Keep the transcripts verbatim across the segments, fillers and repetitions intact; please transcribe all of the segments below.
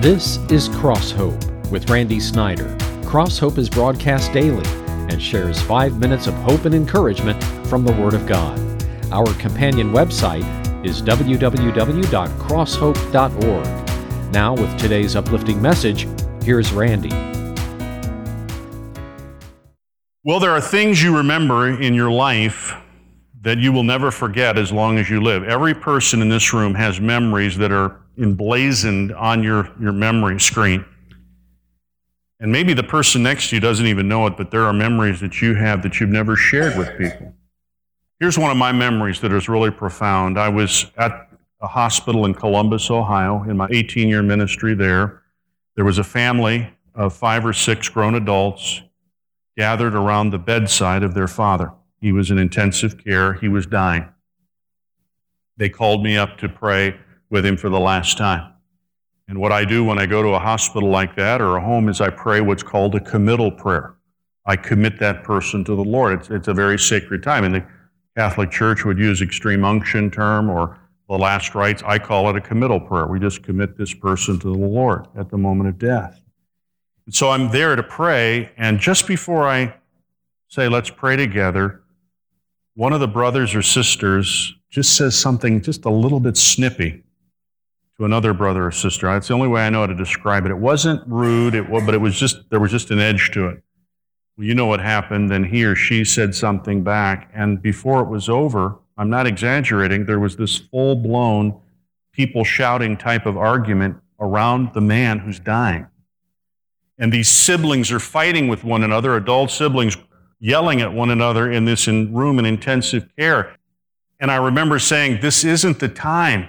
This is Cross Hope with Randy Snyder. Cross Hope is broadcast daily and shares five minutes of hope and encouragement from the Word of God. Our companion website is w w w dot cross hope dot org. Now, with today's uplifting message, here's Randy. Well, there are things you remember in your life that you will never forget as long as you live. Every person in this room has memories that are emblazoned on your, your memory screen. And maybe the person next to you doesn't even know it, but there are memories that you have that you've never shared with people. Here's one of my memories that is really profound. I was at a hospital in Columbus, Ohio, in my eighteen-year ministry there. There was a family of five or six grown adults gathered around the bedside of their father. He was in intensive care. He was dying. They called me up to pray with him for the last time. And what I do when I go to a hospital like that or a home is I pray what's called a committal prayer. I commit that person to the Lord. It's, it's a very sacred time. And the Catholic Church would use extreme unction term or the last rites. I call it a committal prayer. We just commit this person to the Lord at the moment of death. And so I'm there to pray, and just before I say, let's pray together, one of the brothers or sisters just says something just a little bit snippy to another brother or sister. That's the only way I know how to describe it. It wasn't rude, it was, but it was just there was just an edge to it. Well, you know what happened, and he or she said something back, and before it was over, I'm not exaggerating, there was this full-blown people shouting type of argument around the man who's dying. And these siblings are fighting with one another, adult siblings yelling at one another in this in room in intensive care. And I remember saying, this isn't the time.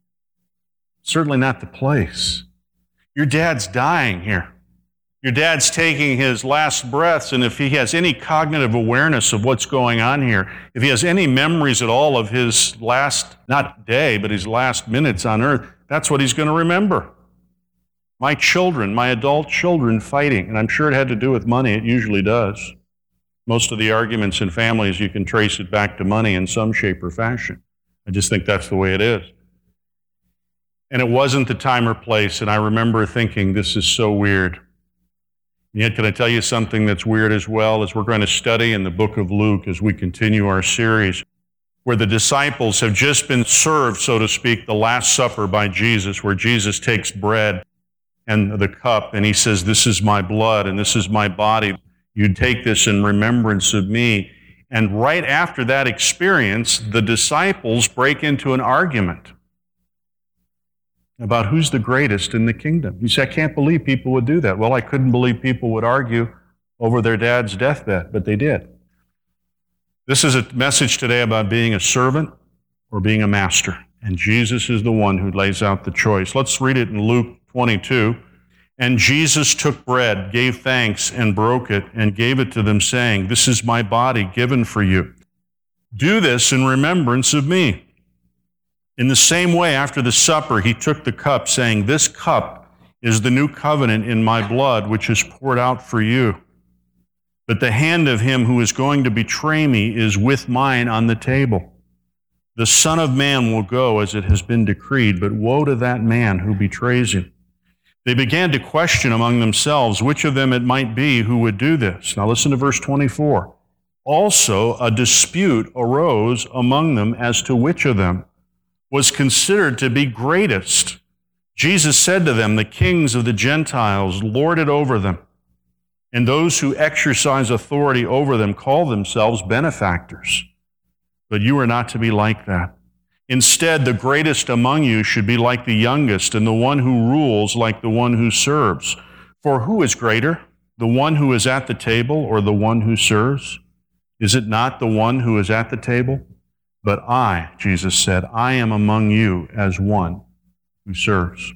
Certainly not the place. Your dad's dying here. Your dad's taking his last breaths, and if he has any cognitive awareness of what's going on here, if he has any memories at all of his last, not day, but his last minutes on earth, that's what he's going to remember. My children, my adult children fighting, and I'm sure it had to do with money. It usually does. Most of the arguments in families, you can trace it back to money in some shape or fashion. I just think that's the way it is. And it wasn't the time or place, and I remember thinking, this is so weird. And yet, can I tell you something that's weird as well, as we're going to study in the book of Luke as we continue our series, where the disciples have just been served, so to speak, the Last Supper by Jesus, where Jesus takes bread and the cup, and he says, this is my blood, and this is my body. You take this in remembrance of me. And right after that experience, the disciples break into an argument about who's the greatest in the kingdom. You say, I can't believe people would do that. Well, I couldn't believe people would argue over their dad's deathbed, but they did. This is a message today about being a servant or being a master. And Jesus is the one who lays out the choice. Let's read it in Luke twenty-two. And Jesus took bread, gave thanks, and broke it, and gave it to them, saying, this is my body given for you. Do this in remembrance of me. In the same way, after the supper, he took the cup, saying, this cup is the new covenant in my blood, which is poured out for you. But the hand of him who is going to betray me is with mine on the table. The Son of Man will go as it has been decreed, but woe to that man who betrays him. They began to question among themselves which of them it might be who would do this. Now listen to verse twenty-four. Also a dispute arose among them as to which of them was considered to be greatest. Jesus said to them, the kings of the Gentiles lord it over them, and those who exercise authority over them call themselves benefactors. But you are not to be like that. Instead, the greatest among you should be like the youngest, and the one who rules like the one who serves. For who is greater, the one who is at the table or the one who serves? Is it not the one who is at the table? But I, Jesus said, I am among you as one who serves.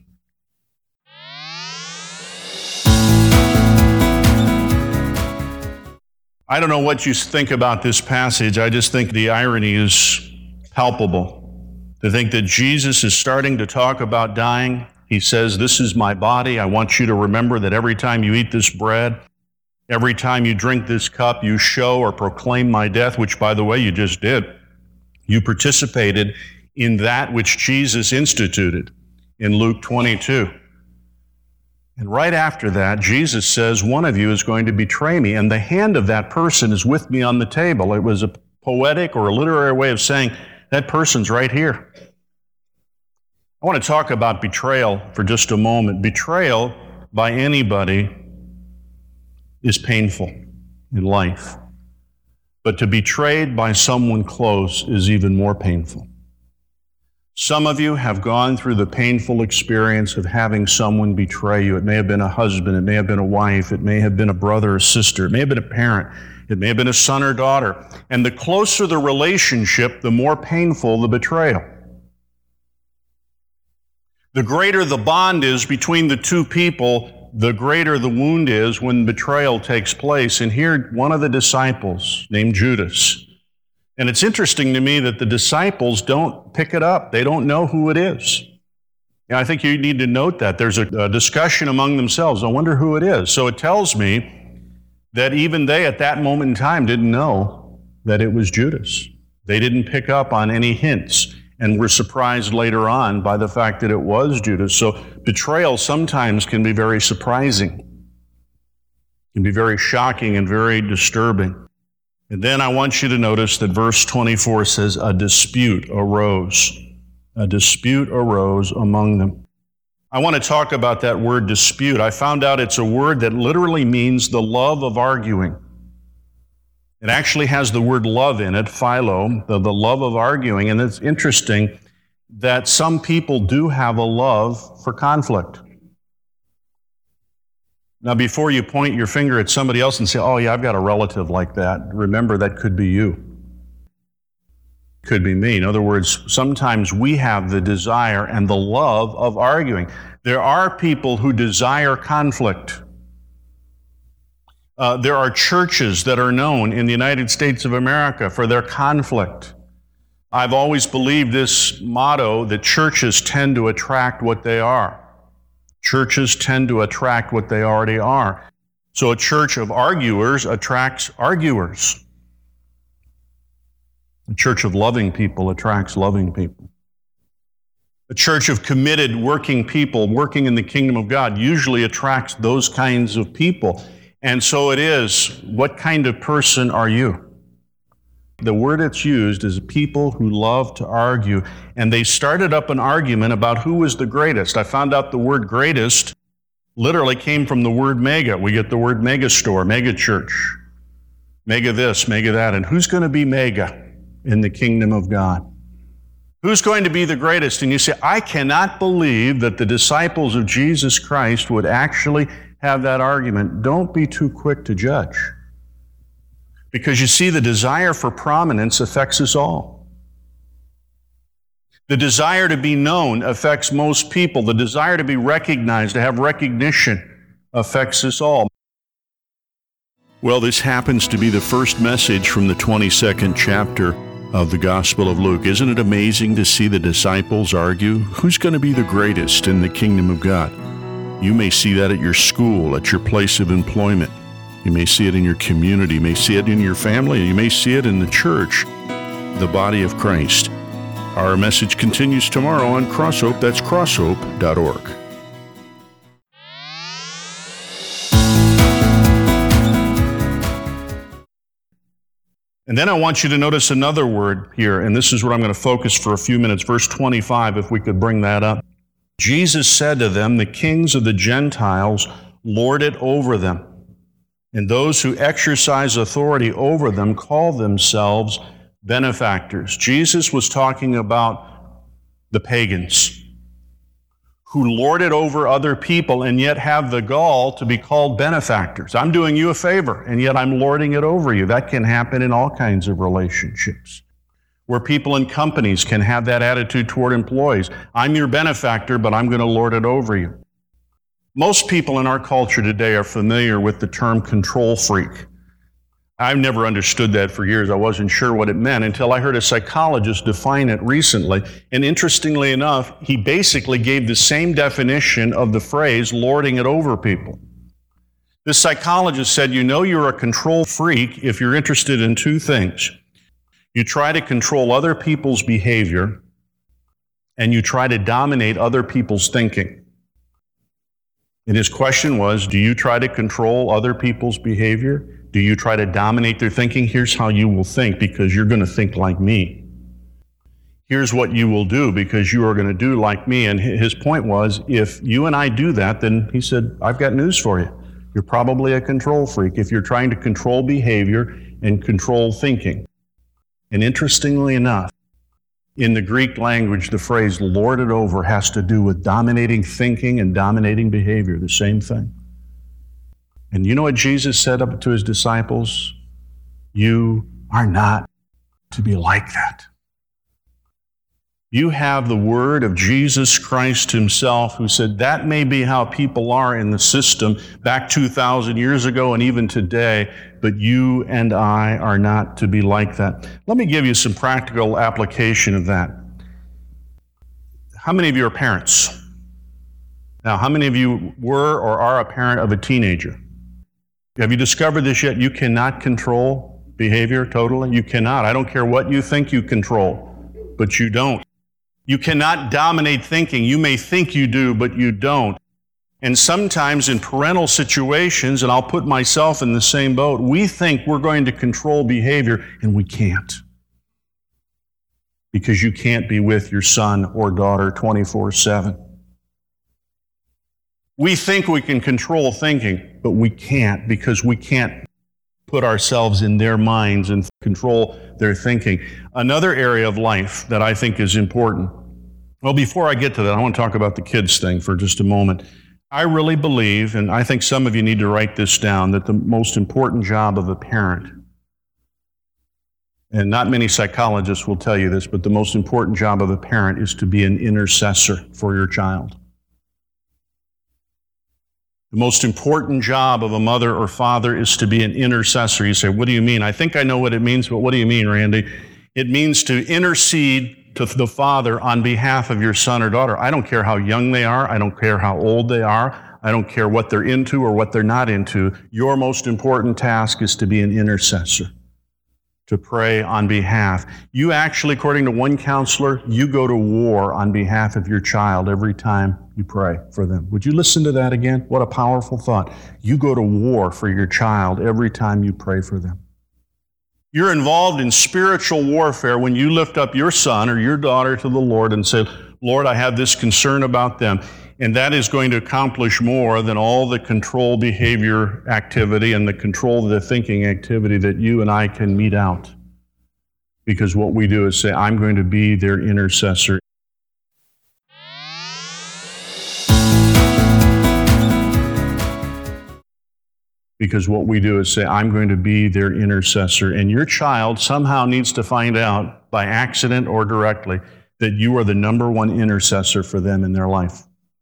I don't know what you think about this passage. I just think the irony is palpable. To think that Jesus is starting to talk about dying. He says, this is my body. I want you to remember that every time you eat this bread, every time you drink this cup, you show or proclaim my death, which, by the way, you just did. You participated in that which Jesus instituted in Luke twenty-two. And right after that, Jesus says, one of you is going to betray me, and the hand of that person is with me on the table. It was a poetic or a literary way of saying, that person's right here. I want to talk about betrayal for just a moment. Betrayal by anybody is painful in life. But to be betrayed by someone close is even more painful. Some of you have gone through the painful experience of having someone betray you. It may have been a husband, it may have been a wife, it may have been a brother or sister, it may have been a parent, it may have been a son or daughter. And the closer the relationship, the more painful the betrayal. The greater the bond is between the two people, the greater the wound is when betrayal takes place. And here, one of the disciples, named Judas, and it's interesting to me that the disciples don't pick it up. They don't know who it is. Yeah, I think you need to note that. There's a, a discussion among themselves. I wonder who it is. So it tells me that even they at that moment in time didn't know that it was Judas. They didn't pick up on any hints and were surprised later on by the fact that it was Judas. So betrayal sometimes can be very surprising, can be very shocking and very disturbing. And then I want you to notice that verse twenty-four says, a dispute arose. A dispute arose among them. I want to talk about that word dispute. I found out it's a word that literally means the love of arguing. It actually has the word love in it, philo, the, the love of arguing. And it's interesting that some people do have a love for conflict. Now, before you point your finger at somebody else and say, oh, yeah, I've got a relative like that, remember that could be you. Could be me. In other words, sometimes we have the desire and the love of arguing. There are people who desire conflict. Uh, there are churches that are known in the United States of America for their conflict. I've always believed this motto that churches tend to attract what they are. Churches tend to attract what they already are. So a church of arguers attracts arguers. A church of loving people attracts loving people. A church of committed working people working in the kingdom of God usually attracts those kinds of people. And so it is, what kind of person are you? The word that's used is people who love to argue, and they started up an argument about who was the greatest. I found out the word greatest literally came from the word mega. We get the word mega store, mega church, mega this, mega that. And who's going to be mega in the kingdom of God? Who's going to be the greatest? And you say, I cannot believe that the disciples of Jesus Christ would actually have that argument. Don't be too quick to judge. Because you see, the desire for prominence affects us all. The desire to be known affects most people. The desire to be recognized, to have recognition, affects us all. Well, this happens to be the first message from the twenty-second chapter of the Gospel of Luke. Isn't it amazing to see the disciples argue who's going to be the greatest in the kingdom of God? You may see that at your school, at your place of employment. You may see it in your community. You may see it in your family. You may see it in the church, the body of Christ. Our message continues tomorrow on Crosshope. That's crosshope dot org. And then I want you to notice another word here, and this is what I'm going to focus for a few minutes. Verse twenty-five, if we could bring that up. Jesus said to them, the kings of the Gentiles lord it over them, and those who exercise authority over them call themselves benefactors. Jesus was talking about the pagans who lord it over other people and yet have the gall to be called benefactors. I'm doing you a favor, and yet I'm lording it over you. That can happen in all kinds of relationships, where people in companies can have that attitude toward employees. I'm your benefactor, but I'm going to lord it over you. Most people in our culture today are familiar with the term control freak. I've never understood that for years. I wasn't sure what it meant until I heard a psychologist define it recently. And interestingly enough, he basically gave the same definition of the phrase lording it over people. This psychologist said, you know you're a control freak if you're interested in two things. You try to control other people's behavior, and you try to dominate other people's thinking. And his question was, do you try to control other people's behavior? Do you try to dominate their thinking? Here's how you will think, because you're going to think like me. Here's what you will do, because you are going to do like me. And his point was, if you and I do that, then he said, I've got news for you. You're probably a control freak if you're trying to control behavior and control thinking. And interestingly enough, in the Greek language, the phrase lord it over has to do with dominating thinking and dominating behavior, the same thing. And you know what Jesus said up to his disciples? You are not to be like that. You have the word of Jesus Christ himself, who said that may be how people are in the system back two thousand years ago and even today, but you and I are not to be like that. Let me give you some practical application of that. How many of you are parents? Now, how many of you were or are a parent of a teenager? Have you discovered this yet? You cannot control behavior totally. You cannot. I don't care what you think you control, but you don't. You cannot dominate thinking. You may think you do, but you don't. And sometimes in parental situations, and I'll put myself in the same boat, we think we're going to control behavior, and we can't. Because you can't be with your son or daughter twenty-four seven. We think we can control thinking, but we can't, because we can't put ourselves in their minds and control their thinking. Another area of life that I think is important. Well, before I get to that, I want to talk about the kids thing for just a moment. I really believe, and I think some of you need to write this down, that the most important job of a parent, and not many psychologists will tell you this, but the most important job of a parent is to be an intercessor for your child. The most important job of a mother or father is to be an intercessor. You say, what do you mean? I think I know what it means, but what do you mean, Randy? It means to intercede to the Father on behalf of your son or daughter. I don't care how young they are. I don't care how old they are. I don't care what they're into or what they're not into. Your most important task is to be an intercessor, to pray on behalf. You actually, according to one counselor, you go to war on behalf of your child every time you pray for them. Would you listen to that again? What a powerful thought. You go to war for your child every time you pray for them. You're involved in spiritual warfare when you lift up your son or your daughter to the Lord and say, Lord, I have this concern about them. And that is going to accomplish more than all the control behavior activity and the control of the thinking activity that you and I can mete out. Because what we do is say, I'm going to be their intercessor. Because what we do is say, I'm going to be their intercessor. And your child somehow needs to find out, by accident or directly, that you are the number one intercessor for them in their life.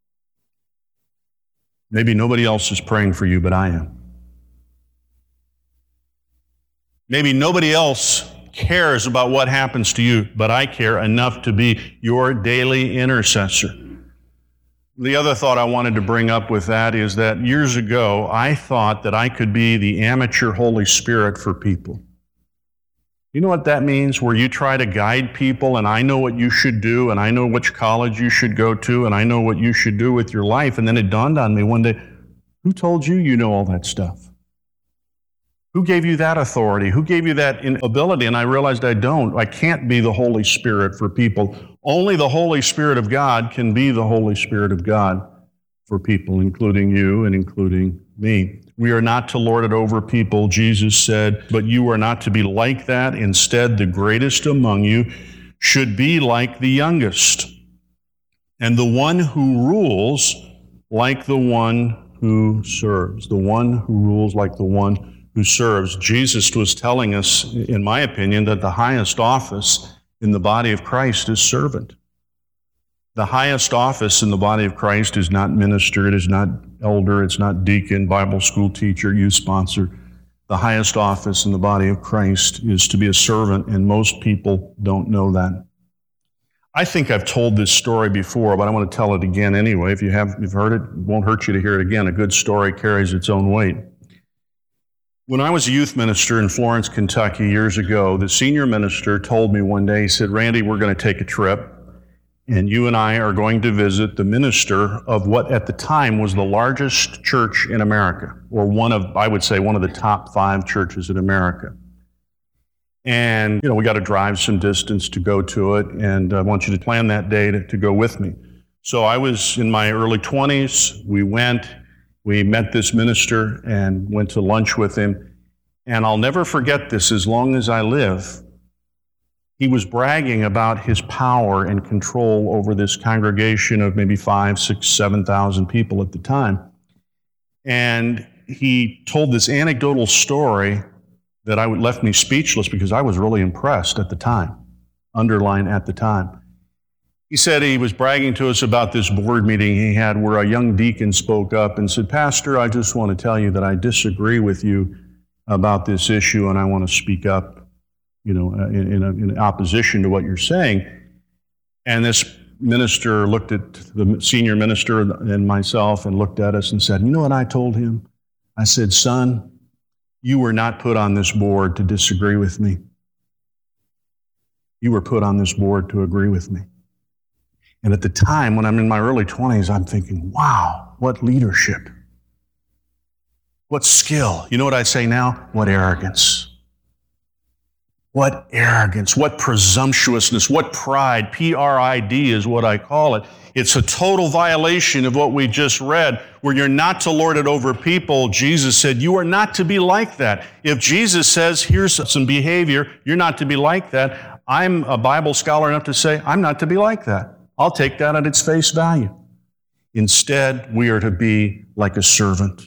Maybe nobody else is praying for you, but I am. Maybe nobody else cares about what happens to you, but I care enough to be your daily intercessor. The other thought I wanted to bring up with that is that years ago, I thought that I could be the amateur Holy Spirit for people. You know what that means? Where you try to guide people, and I know what you should do, and I know which college you should go to, and I know what you should do with your life. And then it dawned on me one day, who told you you know all that stuff? Who gave you that authority? Who gave you that ability? And I realized I don't. I can't be the Holy Spirit for people. Only the Holy Spirit of God can be the Holy Spirit of God for people, including you and including me. We are not to lord it over people, Jesus said, but you are not to be like that. Instead, the greatest among you should be like the youngest, and the one who rules like the one who serves. The one who rules like the one who serves. Jesus was telling us, in my opinion, that the highest office in the body of Christ is servant. The highest office in the body of Christ is not minister, it is not elder, it's not deacon, Bible school teacher, youth sponsor. The highest office in the body of Christ is to be a servant, and most people don't know that. I think I've told this story before, but I want to tell it again anyway. If you have, you've heard it, it won't hurt you to hear it again. A good story carries its own weight. When I was a youth minister in Florence, Kentucky years ago, the senior minister told me one day, he said, Randy, we're going to take a trip. and you and I are going to visit the minister of what at the time was the largest church in America, or one of, I would say, one of the top five churches in America. And, you know, we got to drive some distance to go to it, and I want you to plan that day to, to go with me. So I was in my early twenties. We went, we met this minister and went to lunch with him. And I'll never forget this as long as I live. He was bragging about his power and control over this congregation of maybe five, six, seven thousand people at the time. And he told this anecdotal story that I left me speechless because I was really impressed at the time, underline at the time. He said he was bragging to us about this board meeting he had where a young deacon spoke up and said, "Pastor, I just want to tell you that I disagree with you about this issue, and I want to speak up, you know, in, in, a, in opposition to what you're saying." And this minister looked at the senior minister and myself and looked at us and said, "You know what I told him?" I said, "Son, you were not put on this board to disagree with me. You were put on this board to agree with me." And at the time, when I'm in my early twenties, I'm thinking, wow, what leadership. What skill. You know what I say now? What arrogance. What arrogance, what presumptuousness, what pride. P R I D is what I call it. It's a total violation of what we just read, where you're not to lord it over people. Jesus said, you are not to be like that. If Jesus says, here's some behavior, you're not to be like that, I'm a Bible scholar enough to say, I'm not to be like that. I'll take that at its face value. Instead, we are to be like a servant.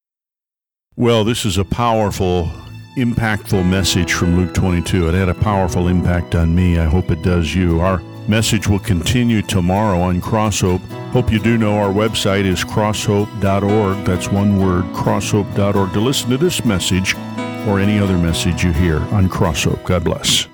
Well, this is a powerful, impactful message from Luke twenty-two. It had a powerful impact on me. I hope it does you. Our message will continue tomorrow on Crosshope. Hope you do know our website is crosshope dot org. That's one word, crosshope dot org, to listen to this message or any other message you hear on Crosshope. God bless.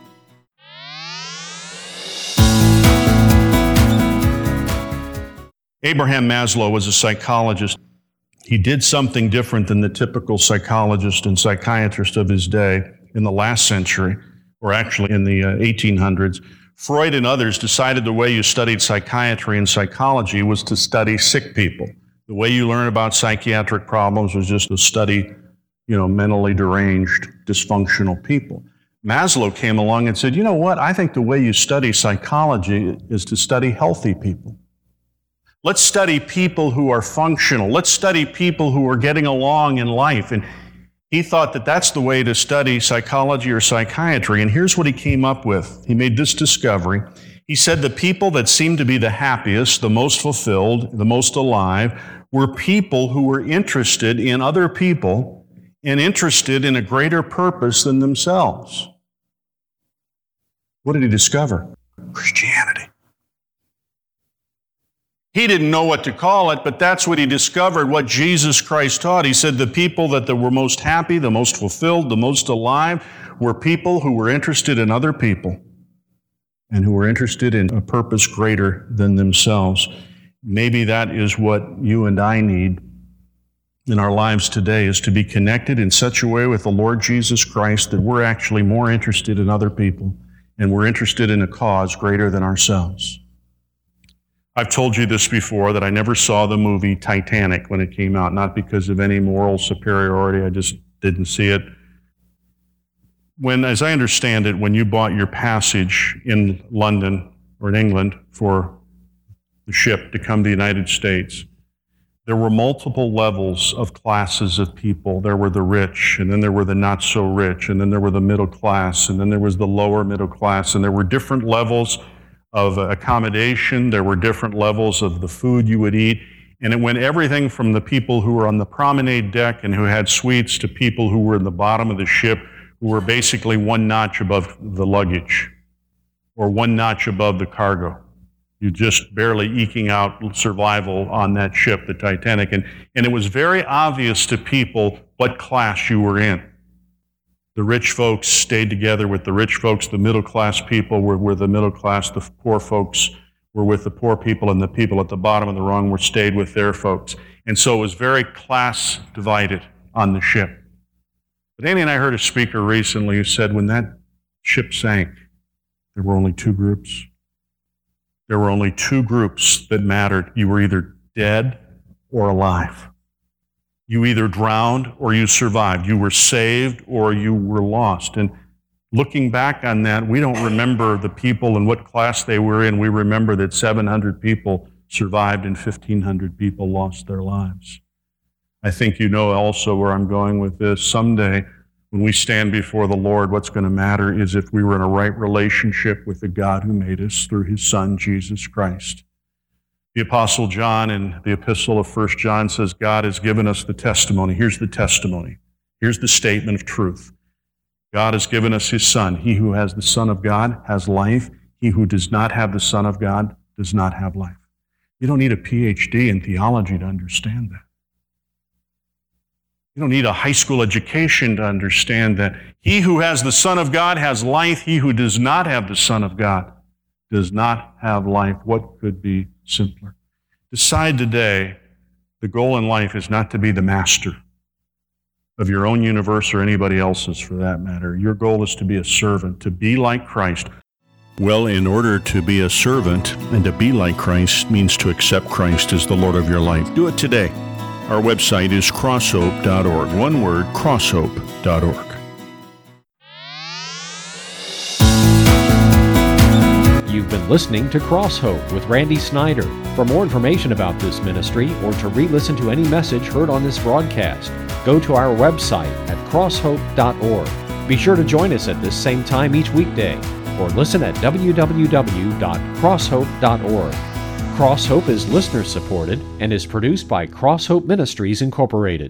Abraham Maslow was a psychologist. He did something different than the typical psychologist and psychiatrist of his day in the last century, or actually in the uh, eighteen hundreds. Freud and others decided the way you studied psychiatry and psychology was to study sick people. The way you learn about psychiatric problems was just to study, you know, mentally deranged, dysfunctional people. Maslow came along and said, you know what, I think the way you study psychology is to study healthy people. Let's study people who are functional. Let's study people who are getting along in life. And he thought that that's the way to study psychology or psychiatry. And here's what he came up with. He made this discovery. He said the people that seemed to be the happiest, the most fulfilled, the most alive, were people who were interested in other people and interested in a greater purpose than themselves. What did he discover? Christianity. He didn't know what to call it, but that's what he discovered, what Jesus Christ taught. He said the people that were most happy, the most fulfilled, the most alive were people who were interested in other people and who were interested in a purpose greater than themselves. Maybe that is what you and I need in our lives today, is to be connected in such a way with the Lord Jesus Christ that we're actually more interested in other people and we're interested in a cause greater than ourselves. I've told you this before, that I never saw the movie Titanic when it came out, not because of any moral superiority, I just didn't see it. When, as I understand it, when you bought your passage in London or in England for the ship to come to the United States, there were multiple levels of classes of people. There were the rich, and then there were the not so rich, and then there were the middle class, and then there was the lower middle class, and there were different levels of accommodation. There were different levels of the food you would eat. And it went everything from the people who were on the promenade deck and who had suites to people who were in the bottom of the ship who were basically one notch above the luggage or one notch above the cargo. You're just barely eking out survival on that ship, the Titanic. And, and it was very obvious to people what class you were in. The rich folks stayed together with the rich folks. The middle class people were with the middle class. The poor folks were with the poor people, and the people at the bottom of the rung were stayed with their folks. And so it was very class divided on the ship. But Andy and I heard a speaker recently who said when that ship sank, there were only two groups. there were only two groups that mattered. You were either dead or alive. You either drowned or you survived. You were saved or you were lost. And looking back on that, we don't remember the people and what class they were in. We remember that seven hundred people survived and fifteen hundred people lost their lives. I think you know also where I'm going with this. Someday, when we stand before the Lord, what's going to matter is if we were in a right relationship with the God who made us through his Son, Jesus Christ. The Apostle John in the epistle of First John says, God has given us the testimony. Here's the testimony. Here's the statement of truth. God has given us his Son. He who has the Son of God has life. He who does not have the Son of God does not have life. You don't need a P H D in theology to understand that. You don't need a high school education to understand that. He who has the Son of God has life. He who does not have the Son of God does not have life. What could be simpler? Decide today, the goal in life is not to be the master of your own universe or anybody else's for that matter. Your goal is to be a servant, to be like Christ. Well, in order to be a servant and to be like Christ means to accept Christ as the Lord of your life. Do it today. Our website is crosshope dot org. One word, crosshope dot org. You've been listening to Cross Hope with Randy Snyder. For more information about this ministry or to re-listen to any message heard on this broadcast, go to our website at crosshope dot org. Be sure to join us at this same time each weekday, or listen at w w w dot crosshope dot org. Cross Hope is listener-supported and is produced by Cross Hope Ministries, Incorporated.